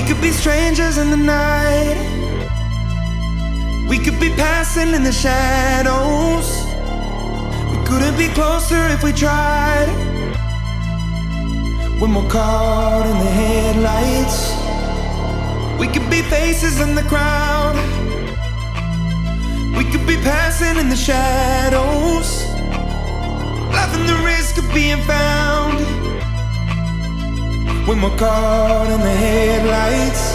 could be strangers in the night. We could be passing in the shadows. We couldn't be closer if we tried. When we're caught in the headlights, we could be faces in the crowd. We could be passing in the shadows, laughing the risk of being found. When we're caught in the headlights.